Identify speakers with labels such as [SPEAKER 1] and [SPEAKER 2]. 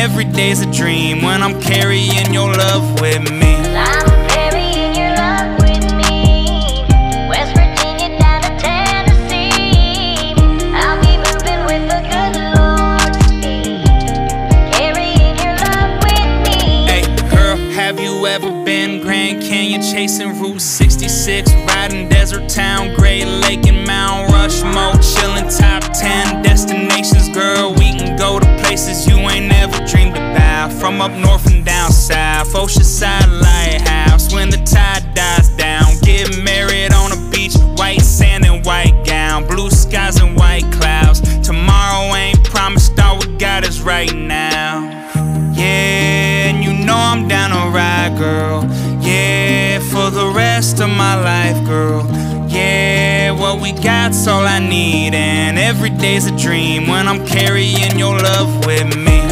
[SPEAKER 1] every day's a dream when I'm carrying your love with me.
[SPEAKER 2] I'm carrying your love with me, West Virginia down to Tennessee. I'll be moving with the good Lord's speed, carrying your love with me.
[SPEAKER 1] Hey girl, have you ever been Grand Canyon, chasing Route 66, riding Desert Town, Great Lake and Mount Rushmore, chilling top 10 destinations? Girl, we can go to places you ain't never dreamed about, from up north and down south, Oceanside Lighthouse. When the tide dies down, get married on a beach, white sand and white gown, blue skies and white clouds. Tomorrow ain't promised, all we got is right now. Yeah, and you know I'm down to ride, girl. Yeah, for the rest of my life, girl. Yeah, what we got's all I need, and every day's a dream when I'm carrying your love with me.